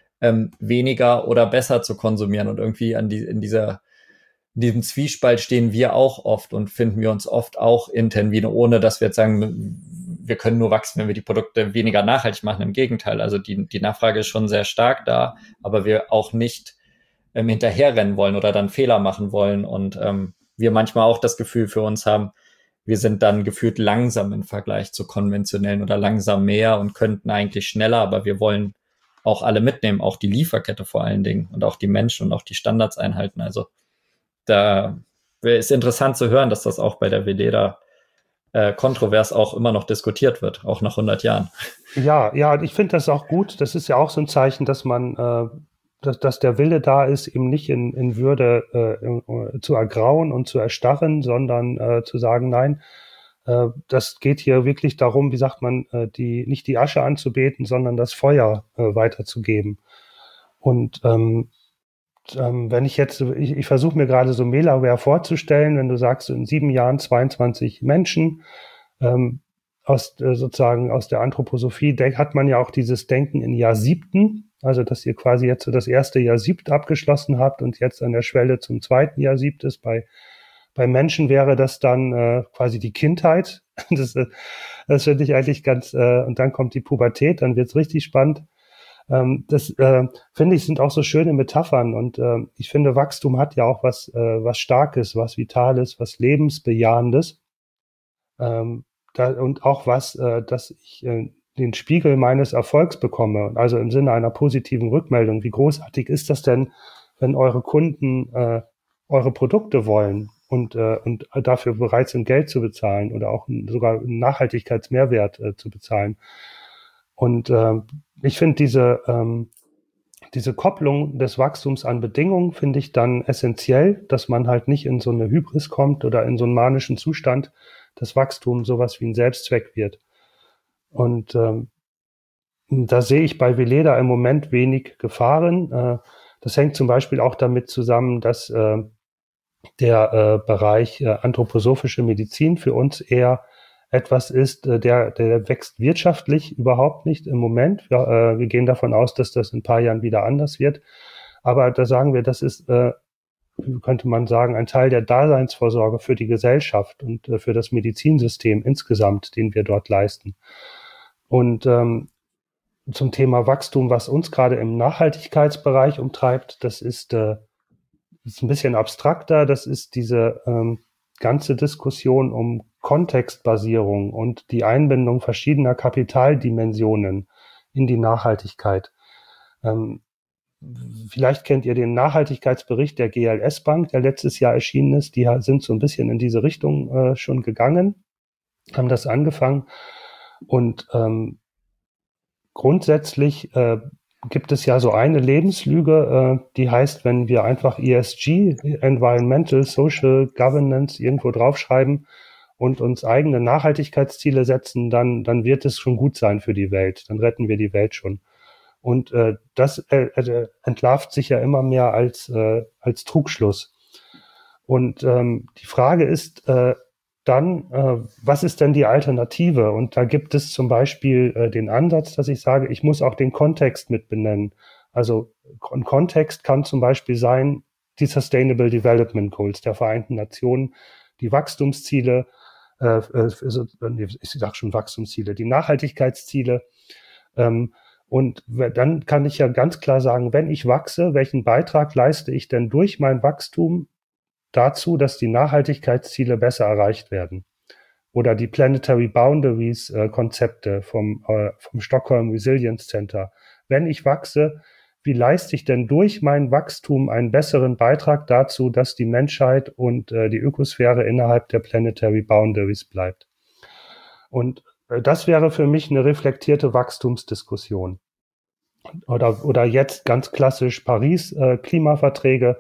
weniger oder besser zu konsumieren. Und irgendwie in diesem Zwiespalt stehen wir auch oft und finden wir uns oft auch intern wieder, ohne dass wir jetzt sagen, wir können nur wachsen, wenn wir die Produkte weniger nachhaltig machen. Im Gegenteil, also die Nachfrage ist schon sehr stark da, aber wir auch nicht hinterherrennen wollen oder dann Fehler machen wollen. Und wir manchmal auch das Gefühl für uns haben, wir sind dann gefühlt langsam im Vergleich zu konventionellen oder langsam mehr und könnten eigentlich schneller, aber wir wollen auch alle mitnehmen, auch die Lieferkette vor allen Dingen und auch die Menschen und auch die Standards einhalten. Also da ist interessant zu hören, dass das auch bei der Veleda kontrovers auch immer noch diskutiert wird, auch nach 100 Jahren. Ja, ich finde das auch gut. Das ist ja auch so ein Zeichen, dass dass der Wille da ist, eben nicht in Würde zu ergrauen und zu erstarren, sondern zu sagen, nein, das geht hier wirklich darum, wie sagt man, nicht die Asche anzubeten, sondern das Feuer weiterzugeben. Und wenn ich versuche mir gerade so Melaware vorzustellen, wenn du sagst, in 7 Jahren 22 Menschen, sozusagen aus der Anthroposophie hat man ja auch dieses Denken in Jahr Siebten, also dass ihr quasi jetzt so das erste Jahr Siebt abgeschlossen habt und jetzt an der Schwelle zum zweiten Jahr Siebt ist. Bei Menschen wäre das dann quasi die Kindheit. Das finde ich eigentlich und dann kommt die Pubertät, dann wird's richtig spannend. Das finde ich sind auch so schöne Metaphern und ich finde Wachstum hat ja auch was Starkes, was Vitales, was Lebensbejahendes und auch dass ich den Spiegel meines Erfolgs bekomme, also im Sinne einer positiven Rückmeldung. Wie großartig ist das denn, wenn eure Kunden eure Produkte wollen und dafür bereit sind, Geld zu bezahlen oder auch sogar einen Nachhaltigkeitsmehrwert zu bezahlen? Und ich finde diese Kopplung des Wachstums an Bedingungen finde ich dann essentiell, dass man halt nicht in so eine Hybris kommt oder in so einen manischen Zustand, dass Wachstum sowas wie ein Selbstzweck wird. Und da sehe ich bei Veleda im Moment wenig Gefahren. Das hängt zum Beispiel auch damit zusammen, dass der Bereich anthroposophische Medizin für uns eher etwas ist, der wächst wirtschaftlich überhaupt nicht im Moment. Wir gehen davon aus, dass das in ein paar Jahren wieder anders wird. Aber da sagen wir, das ist könnte man sagen, ein Teil der Daseinsvorsorge für die Gesellschaft und für das Medizinsystem insgesamt, den wir dort leisten. Und zum Thema Wachstum, was uns gerade im Nachhaltigkeitsbereich umtreibt, das ist ein bisschen abstrakter. Das ist diese ganze Diskussion um Kontextbasierung und die Einbindung verschiedener Kapitaldimensionen in die Nachhaltigkeit. Vielleicht kennt ihr den Nachhaltigkeitsbericht der GLS Bank, der letztes Jahr erschienen ist. Die sind so ein bisschen in diese Richtung schon gegangen, haben das angefangen. Und grundsätzlich gibt es ja so eine Lebenslüge, die heißt, wenn wir einfach ESG, Environmental, Social, Governance irgendwo draufschreiben und uns eigene Nachhaltigkeitsziele setzen, dann wird es schon gut sein für die Welt. Dann retten wir die Welt schon. Und das entlarvt sich ja immer mehr als Trugschluss. Und die Frage ist dann, was ist denn die Alternative? Und da gibt es zum Beispiel den Ansatz, dass ich sage, ich muss auch den Kontext mit benennen. Also ein Kontext kann zum Beispiel sein, die Sustainable Development Goals der Vereinten Nationen, die Wachstumsziele, ich sage schon Wachstumsziele, die Nachhaltigkeitsziele. Und dann kann ich ja ganz klar sagen, wenn ich wachse, welchen Beitrag leiste ich denn durch mein Wachstum dazu, dass die Nachhaltigkeitsziele besser erreicht werden? Oder die Planetary Boundaries Konzepte vom Stockholm Resilience Center. Wenn ich wachse, wie leiste ich denn durch mein Wachstum einen besseren Beitrag dazu, dass die Menschheit und die Ökosphäre innerhalb der Planetary Boundaries bleibt? Und das wäre für mich eine reflektierte Wachstumsdiskussion. Oder jetzt ganz klassisch Paris, Klimaverträge.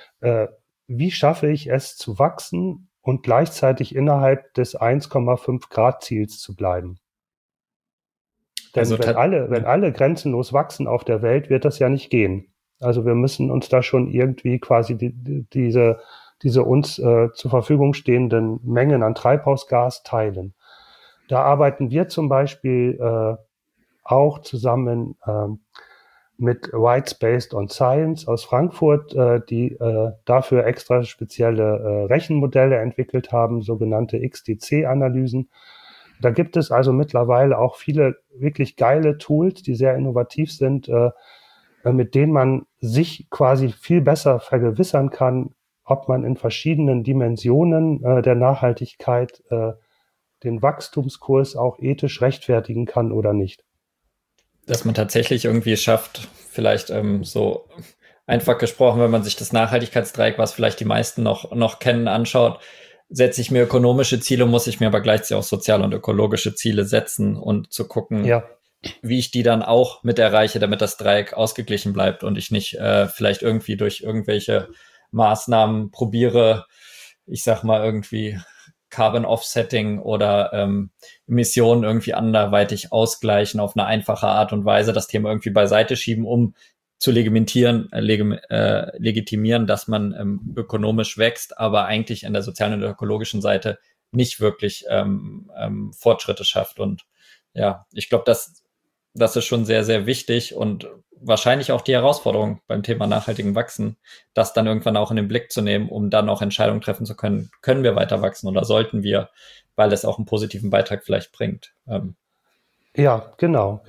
Wie schaffe ich es zu wachsen und gleichzeitig innerhalb des 1,5 Grad Ziels zu bleiben? Denn Also wenn alle grenzenlos wachsen auf der Welt, wird das ja nicht gehen. Also wir müssen uns da schon irgendwie quasi diese uns zur Verfügung stehenden Mengen an Treibhausgas teilen. Da arbeiten wir zum Beispiel auch zusammen mit Rights Based on Science aus Frankfurt, die dafür extra spezielle Rechenmodelle entwickelt haben, sogenannte XDC-Analysen. Da gibt es also mittlerweile auch viele wirklich geile Tools, die sehr innovativ sind, mit denen man sich quasi viel besser vergewissern kann, ob man in verschiedenen Dimensionen der Nachhaltigkeit den Wachstumskurs auch ethisch rechtfertigen kann oder nicht. Dass man tatsächlich irgendwie schafft, vielleicht so einfach gesprochen, wenn man sich das Nachhaltigkeitsdreieck, was vielleicht die meisten noch kennen, anschaut, setze ich mir ökonomische Ziele, muss ich mir aber gleichzeitig auch soziale und ökologische Ziele setzen und zu gucken, wie ich die dann auch mit erreiche, damit das Dreieck ausgeglichen bleibt und ich nicht vielleicht irgendwie durch irgendwelche Maßnahmen probiere, ich sag mal irgendwie Carbon Offsetting oder Emissionen irgendwie anderweitig ausgleichen auf eine einfache Art und Weise, das Thema irgendwie beiseite schieben, um zu legitimieren, dass man ökonomisch wächst, aber eigentlich an der sozialen und ökologischen Seite nicht wirklich Fortschritte schafft. Und ja, ich glaube, das ist schon sehr, sehr wichtig und wahrscheinlich auch die Herausforderung beim Thema nachhaltigen Wachsen, das dann irgendwann auch in den Blick zu nehmen, um dann auch Entscheidungen treffen zu können, können wir weiter wachsen oder sollten wir, weil es auch einen positiven Beitrag vielleicht bringt. Ja, genau.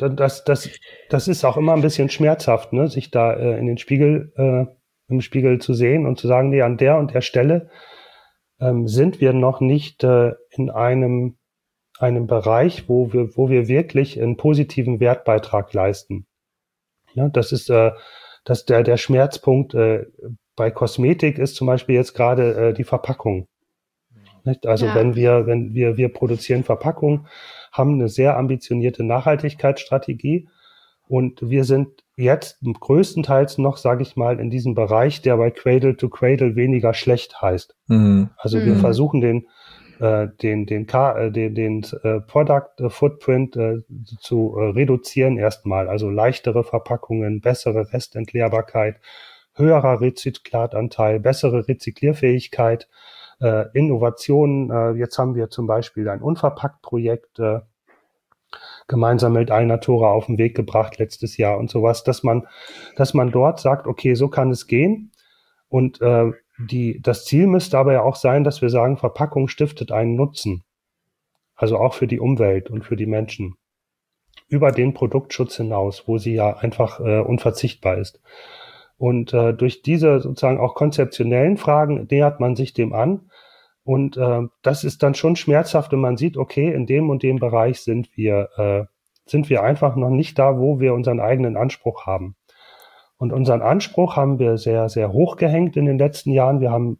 Das ist auch immer ein bisschen schmerzhaft, ne, sich da im Spiegel zu sehen und zu sagen, nee, an der und der Stelle sind wir noch nicht in einem Bereich, wo wir wirklich einen positiven Wertbeitrag leisten. Ja, das ist der Schmerzpunkt bei Kosmetik ist zum Beispiel jetzt gerade die Verpackung. Nicht? Also Ja. wenn wir produzieren Verpackung, haben eine sehr ambitionierte Nachhaltigkeitsstrategie und wir sind jetzt größtenteils noch, sage ich mal, in diesem Bereich, der bei Cradle to Cradle weniger schlecht heißt. Also wir versuchen den Product Footprint zu reduzieren erstmal, also leichtere Verpackungen, bessere Restentleerbarkeit, höherer Rezyklatanteil, bessere Rezyklierfähigkeit, Innovationen. Jetzt haben wir zum Beispiel ein Unverpackt-Projekt gemeinsam mit Alnatura auf den Weg gebracht letztes Jahr und sowas, dass man dort sagt, okay, so kann es gehen. Und das Ziel müsste aber ja auch sein, dass wir sagen, Verpackung stiftet einen Nutzen. Also auch für die Umwelt und für die Menschen. Über den Produktschutz hinaus, wo sie ja einfach unverzichtbar ist. Und durch diese sozusagen auch konzeptionellen Fragen nähert man sich dem an. Und das ist dann schon schmerzhaft, wenn man sieht, okay, in dem und dem Bereich sind wir einfach noch nicht da, wo wir unseren eigenen Anspruch haben. Und unseren Anspruch haben wir sehr, sehr hoch gehängt in den letzten Jahren. Wir haben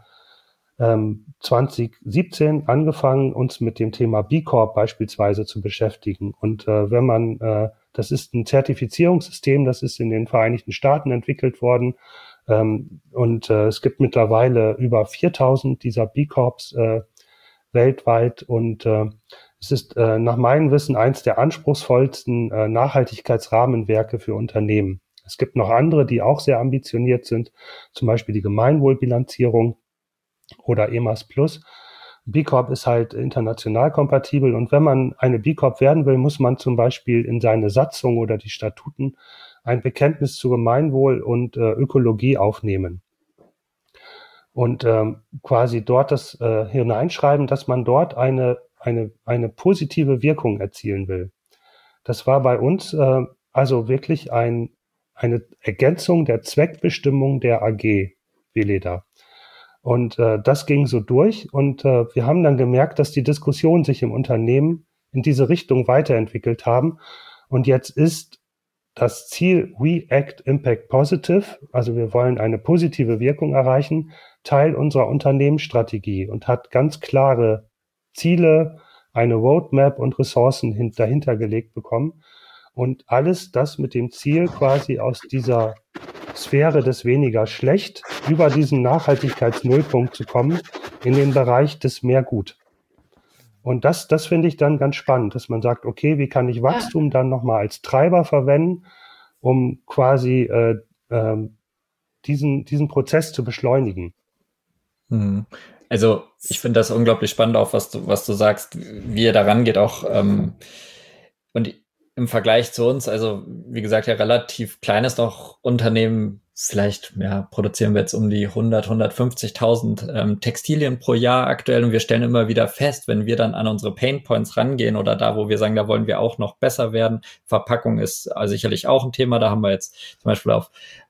2017 angefangen, uns mit dem Thema B Corp beispielsweise zu beschäftigen. Und das ist ein Zertifizierungssystem, das ist in den Vereinigten Staaten entwickelt worden. Es gibt mittlerweile über 4000 dieser B Corps weltweit. Und es ist nach meinem Wissen eins der anspruchsvollsten Nachhaltigkeitsrahmenwerke für Unternehmen. Es gibt noch andere, die auch sehr ambitioniert sind, zum Beispiel die Gemeinwohlbilanzierung oder EMAS Plus. B Corp ist halt international kompatibel, und wenn man eine B Corp werden will, muss man zum Beispiel in seine Satzung oder die Statuten ein Bekenntnis zu Gemeinwohl und Ökologie aufnehmen und quasi dort das hineinschreiben, dass man dort eine positive Wirkung erzielen will. Das war bei uns also wirklich eine Ergänzung der Zweckbestimmung der AG Weleda. Und das ging so durch, und wir haben dann gemerkt, dass die Diskussionen sich im Unternehmen in diese Richtung weiterentwickelt haben. Und jetzt ist das Ziel We Act Impact Positive, also wir wollen eine positive Wirkung erreichen, Teil unserer Unternehmensstrategie und hat ganz klare Ziele, eine Roadmap und Ressourcen dahinter gelegt bekommen. Und alles das mit dem Ziel, quasi aus dieser Sphäre des weniger schlecht über diesen Nachhaltigkeitsnullpunkt zu kommen in den Bereich des mehr gut. Und das finde ich dann ganz spannend, dass man sagt, okay, wie kann ich Wachstum dann nochmal als Treiber verwenden, um quasi diesen Prozess zu beschleunigen. Also ich finde das unglaublich spannend, auch was du sagst, wie ihr da rangeht, auch und im Vergleich zu uns, also wie gesagt, ja relativ kleines noch Unternehmen, vielleicht produzieren wir jetzt um die 150.000 Textilien pro Jahr aktuell, und wir stellen immer wieder fest, wenn wir dann an unsere Painpoints rangehen oder da, wo wir sagen, da wollen wir auch noch besser werden. Verpackung ist sicherlich auch ein Thema, da haben wir jetzt zum Beispiel auf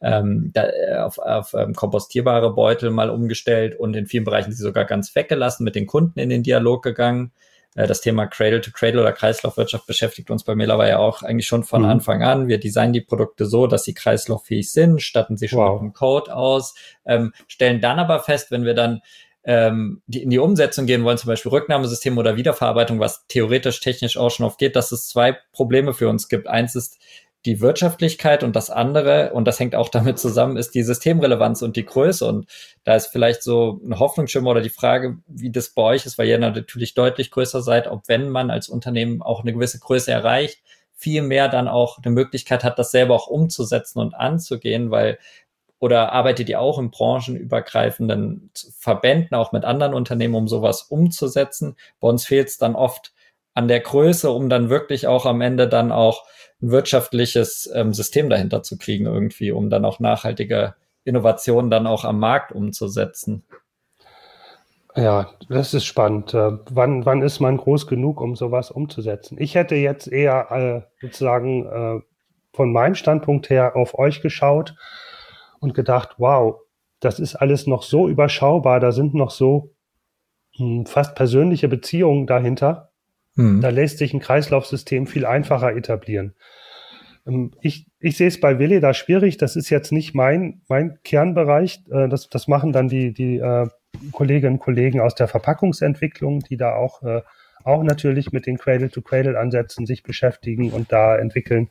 kompostierbare Beutel mal umgestellt und in vielen Bereichen sie sogar ganz weggelassen, mit den Kunden in den Dialog gegangen. Das Thema Cradle-to-Cradle oder Kreislaufwirtschaft beschäftigt uns bei Melaway ja auch eigentlich schon von Anfang an. Wir designen die Produkte so, dass sie kreislauffähig sind, statten sie schon mit dem Code aus, stellen dann aber fest, wenn wir dann in die Umsetzung gehen wollen, zum Beispiel Rücknahmesystem oder Wiederverarbeitung, was theoretisch technisch auch schon aufgeht, dass es zwei Probleme für uns gibt. Eins ist die Wirtschaftlichkeit, und das andere, und das hängt auch damit zusammen, ist die Systemrelevanz und die Größe. Und da ist vielleicht so ein Hoffnungsschimmer oder die Frage, wie das bei euch ist, weil ihr natürlich deutlich größer seid, ob, wenn man als Unternehmen auch eine gewisse Größe erreicht, viel mehr dann auch eine Möglichkeit hat, das selber auch umzusetzen und anzugehen, oder arbeitet ihr auch in branchenübergreifenden Verbänden, auch mit anderen Unternehmen, um sowas umzusetzen? Bei uns fehlt es dann oft an der Größe, um dann wirklich auch am Ende dann auch ein wirtschaftliches System dahinter zu kriegen irgendwie, um dann auch nachhaltige Innovationen dann auch am Markt umzusetzen. Ja, das ist spannend. Wann ist man groß genug, um sowas umzusetzen? Ich hätte jetzt eher sozusagen von meinem Standpunkt her auf euch geschaut und gedacht, wow, das ist alles noch so überschaubar, da sind noch so fast persönliche Beziehungen dahinter. Da lässt sich ein Kreislaufsystem viel einfacher etablieren. Ich sehe es bei Weleda schwierig. Das ist jetzt nicht mein Kernbereich. Das machen dann die Kolleginnen und Kollegen aus der Verpackungsentwicklung, die da auch natürlich mit den Cradle-to-Cradle-Ansätzen sich beschäftigen und da entwickeln.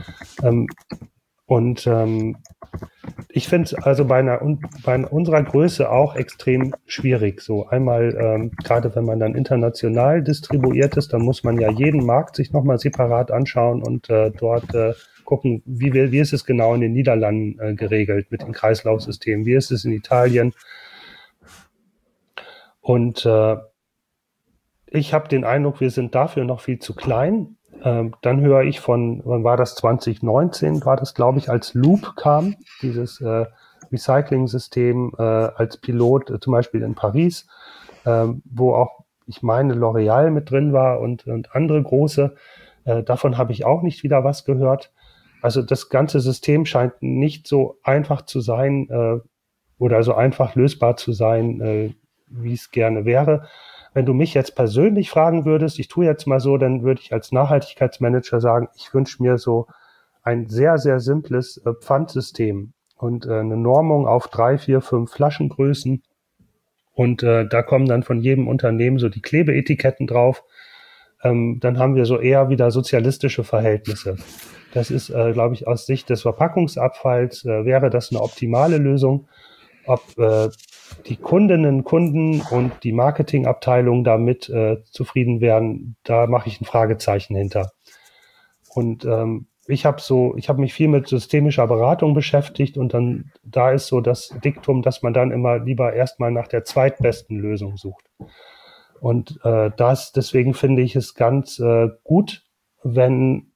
Ich finde es also bei unserer Größe auch extrem schwierig. So einmal, gerade wenn man dann international distribuiert ist, dann muss man ja jeden Markt sich nochmal separat anschauen und dort gucken, wie ist es genau in den Niederlanden geregelt mit dem Kreislaufsystem, wie ist es in Italien. Und ich habe den Eindruck, wir sind dafür noch viel zu klein. Dann höre ich wann war das, 2019, war das, glaube ich, als Loop kam, dieses We Recycling-System als Pilot, zum Beispiel in Paris, wo auch, ich meine, L'Oréal mit drin war und andere große. Davon habe ich auch nicht wieder was gehört. Also das ganze System scheint nicht so einfach zu sein oder so einfach lösbar zu sein, wie es gerne wäre. Wenn du mich jetzt persönlich fragen würdest, ich tue jetzt mal so, dann würde ich als Nachhaltigkeitsmanager sagen, ich wünsche mir so ein sehr, sehr simples Pfandsystem und eine Normung auf 3, 4, 5 Flaschengrößen. Und da kommen dann von jedem Unternehmen so die Klebeetiketten drauf. Dann haben wir so eher wieder sozialistische Verhältnisse. Das ist, glaube ich, aus Sicht des Verpackungsabfalls wäre das eine optimale Lösung. Ob die Kundinnen, Kunden und die Marketingabteilung damit zufrieden wären, da mache ich ein Fragezeichen hinter. Und ich habe mich viel mit systemischer Beratung beschäftigt und dann da ist so das Diktum, dass man dann immer lieber erstmal nach der zweitbesten Lösung sucht. Und deswegen finde ich es ganz gut, wenn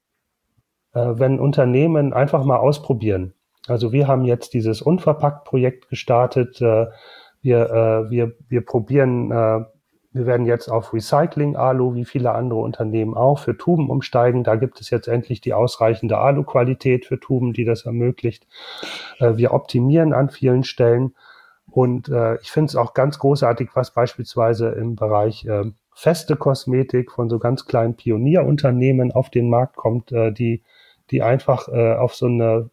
Unternehmen einfach mal ausprobieren. Also wir haben jetzt dieses Unverpackt-Projekt gestartet. Wir probieren, wir werden jetzt auf Recycling-Alu, wie viele andere Unternehmen auch, für Tuben umsteigen. Da gibt es jetzt endlich die ausreichende Alu-Qualität für Tuben, die das ermöglicht. Wir optimieren an vielen Stellen. Und ich finde es auch ganz großartig, was beispielsweise im Bereich feste Kosmetik von so ganz kleinen Pionierunternehmen auf den Markt kommt, die einfach auf so eine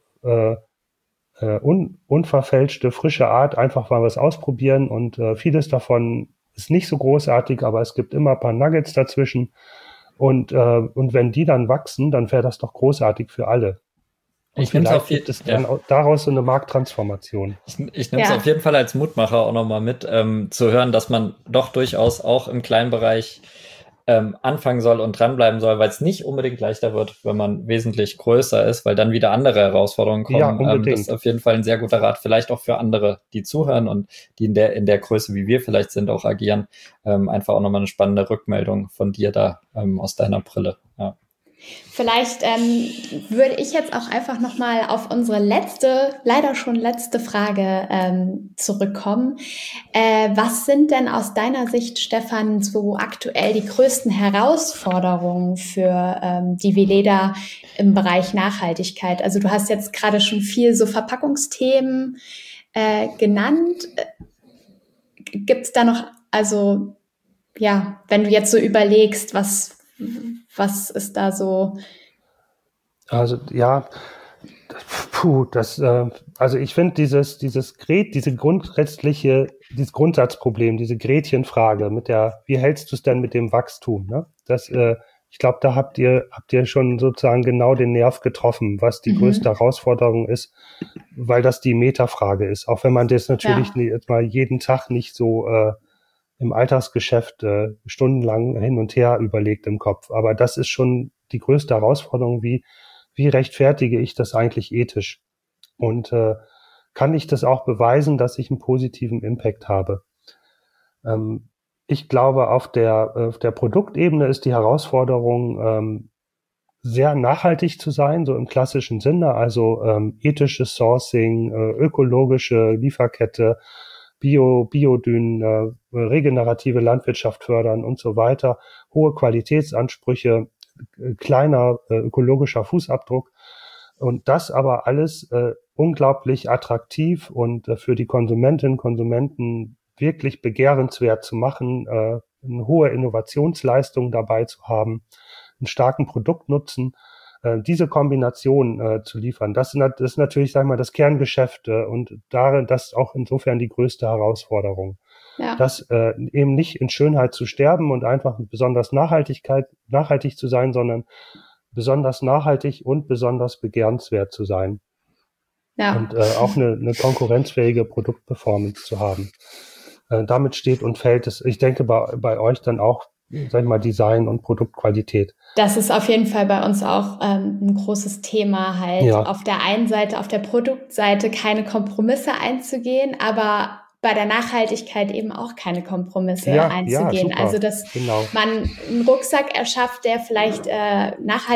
unverfälschte, frische Art einfach mal was ausprobieren. Und vieles davon ist nicht so großartig, aber es gibt immer ein paar Nuggets dazwischen. Und wenn die dann wachsen, dann wäre das doch großartig für alle. Und ich nehme es auf gibt es dann daraus so eine Markttransformation. Ich nehme es auf jeden Fall als Mutmacher auch nochmal mit, zu hören, dass man doch durchaus auch im kleinen Bereich anfangen soll und dranbleiben soll, weil es nicht unbedingt leichter wird, wenn man wesentlich größer ist, weil dann wieder andere Herausforderungen kommen. Ja, unbedingt. Das ist auf jeden Fall ein sehr guter Rat, vielleicht auch für andere, die zuhören und die in der Größe, wie wir vielleicht sind, auch agieren. Einfach auch nochmal eine spannende Rückmeldung von dir da aus deiner Brille. Ja. Vielleicht würde ich jetzt auch einfach nochmal auf unsere leider schon letzte Frage zurückkommen. Was sind denn aus deiner Sicht, Stefan, so aktuell die größten Herausforderungen für die Veleda im Bereich Nachhaltigkeit? Also du hast jetzt gerade schon viel so Verpackungsthemen genannt. Gibt es da noch, also ja, wenn du jetzt so überlegst, was ist da so? Also ja, also ich finde dieses Grundsatzproblem, diese Gretchenfrage mit wie hältst du es denn mit dem Wachstum? Ne? Ich glaube, da habt ihr schon sozusagen genau den Nerv getroffen, was die größte Herausforderung ist, weil das die Metafrage ist. Auch wenn man das natürlich jetzt mal jeden Tag nicht so im Alltagsgeschäft stundenlang hin und her überlegt im Kopf. Aber das ist schon die größte Herausforderung, wie rechtfertige ich das eigentlich ethisch? Und kann ich das auch beweisen, dass ich einen positiven Impact habe? Ich glaube, auf der Produktebene ist die Herausforderung, sehr nachhaltig zu sein, so im klassischen Sinne, also ethisches Sourcing, ökologische Lieferkette, Biodünen, regenerative Landwirtschaft fördern und so weiter, hohe Qualitätsansprüche, kleiner ökologischer Fußabdruck und das aber alles unglaublich attraktiv und für die Konsumentinnen und Konsumenten wirklich begehrenswert zu machen, eine hohe Innovationsleistung dabei zu haben, einen starken Produktnutzen, diese Kombination zu liefern. Das ist natürlich, sagen wir mal, das Kerngeschäft und darin, das ist auch insofern die größte Herausforderung. Ja. Das eben nicht in Schönheit zu sterben und einfach besonders nachhaltig zu sein, sondern besonders nachhaltig und besonders begehrenswert zu sein. Ja. Und auch eine konkurrenzfähige Produktperformance zu haben. Damit steht und fällt es, ich denke, bei euch dann auch, sag ich mal, Design und Produktqualität. Das ist auf jeden Fall bei uns auch ein großes Thema, halt auf der einen Seite, auf der Produktseite keine Kompromisse einzugehen, aber bei der Nachhaltigkeit eben auch keine Kompromisse einzugehen. Super. Also, dass man einen Rucksack erschafft, der vielleicht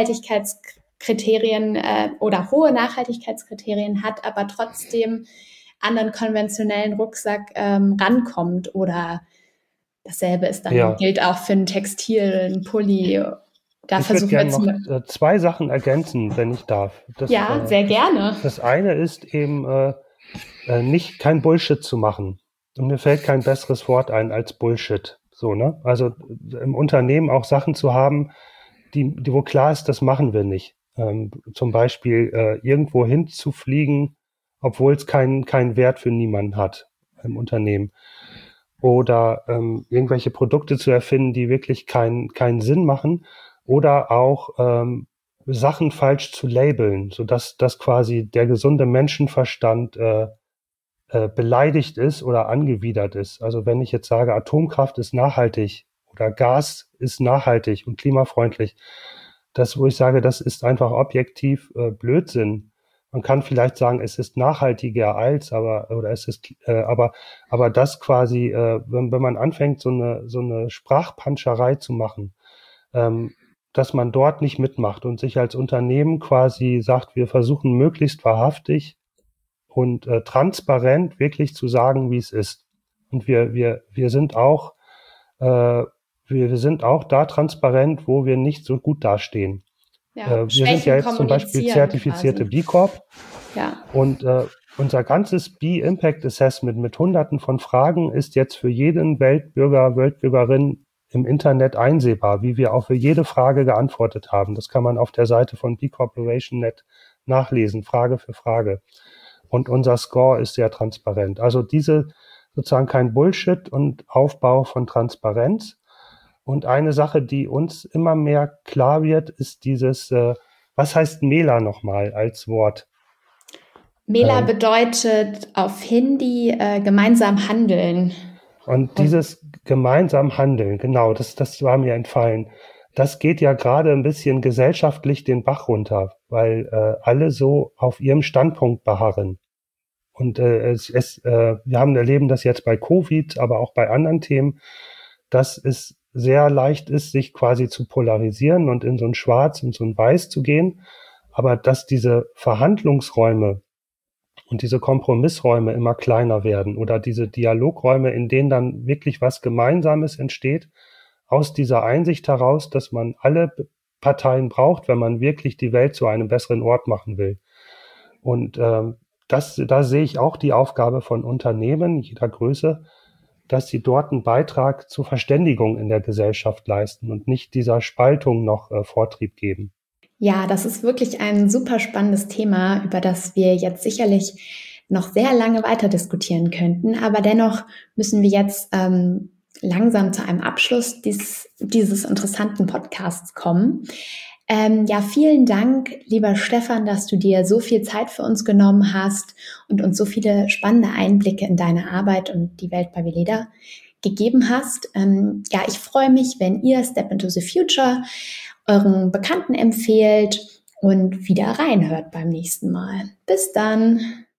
Nachhaltigkeitskriterien oder hohe Nachhaltigkeitskriterien hat, aber trotzdem anderen konventionellen Rucksack rankommt. Oder dasselbe ist dann, gilt auch für ein Textil, ein Pulli. Ich würde gerne noch 2 Sachen ergänzen, wenn ich darf. Sehr gerne. Das eine ist eben, kein Bullshit zu machen. Und mir fällt kein besseres Wort ein als Bullshit. So, ne? Also im Unternehmen auch Sachen zu haben, wo klar ist, das machen wir nicht. Zum Beispiel irgendwo hinzufliegen, obwohl es keinen Wert für niemanden hat im Unternehmen. Oder irgendwelche Produkte zu erfinden, die wirklich keinen Sinn machen. Oder auch Sachen falsch zu labeln, sodass das quasi der gesunde Menschenverstand beleidigt ist oder angewidert ist. Also wenn ich jetzt sage, Atomkraft ist nachhaltig oder Gas ist nachhaltig und klimafreundlich, wo ich sage, das ist einfach objektiv Blödsinn. Man kann vielleicht sagen, es ist nachhaltiger als, aber das quasi, wenn man anfängt, so eine Sprachpanscherei zu machen, dass man dort nicht mitmacht und sich als Unternehmen quasi sagt, wir versuchen möglichst wahrhaftig und transparent wirklich zu sagen, wie es ist. Und wir sind auch da transparent, wo wir nicht so gut dastehen. Wir sind ja jetzt zum Beispiel zertifizierte B Corp. Ja. Und unser ganzes B-Impact Assessment mit Hunderten von Fragen ist jetzt für jeden Weltbürger, Weltbürgerin im Internet einsehbar, wie wir auch für jede Frage geantwortet haben. Das kann man auf der Seite von B Corporation.net nachlesen, Frage für Frage. Und unser Score ist sehr transparent. Also diese sozusagen kein Bullshit und Aufbau von Transparenz. Und eine Sache, die uns immer mehr klar wird, ist dieses, was heißt Mela nochmal als Wort? Mela bedeutet auf Hindi gemeinsam handeln. Und dieses gemeinsam handeln, genau, das war mir entfallen. Das geht ja gerade ein bisschen gesellschaftlich den Bach runter, weil alle so auf ihrem Standpunkt beharren. Und wir erleben das jetzt bei Covid, aber auch bei anderen Themen, dass es sehr leicht ist, sich quasi zu polarisieren und in so ein Schwarz und so ein Weiß zu gehen, aber dass diese Verhandlungsräume und diese Kompromissräume immer kleiner werden oder diese Dialogräume, in denen dann wirklich was Gemeinsames entsteht, aus dieser Einsicht heraus, dass man alle Parteien braucht, wenn man wirklich die Welt zu einem besseren Ort machen will. Und da sehe ich auch die Aufgabe von Unternehmen jeder Größe, dass sie dort einen Beitrag zur Verständigung in der Gesellschaft leisten und nicht dieser Spaltung noch Vortrieb geben. Ja, das ist wirklich ein super spannendes Thema, über das wir jetzt sicherlich noch sehr lange weiter diskutieren könnten. Aber dennoch müssen wir jetzt langsam zu einem Abschluss dieses interessanten Podcasts kommen. Vielen Dank, lieber Stefan, dass du dir so viel Zeit für uns genommen hast und uns so viele spannende Einblicke in deine Arbeit und die Welt bei Veleda gegeben hast. Ich freue mich, wenn ihr Step into the Future euren Bekannten empfehlt und wieder reinhört beim nächsten Mal. Bis dann!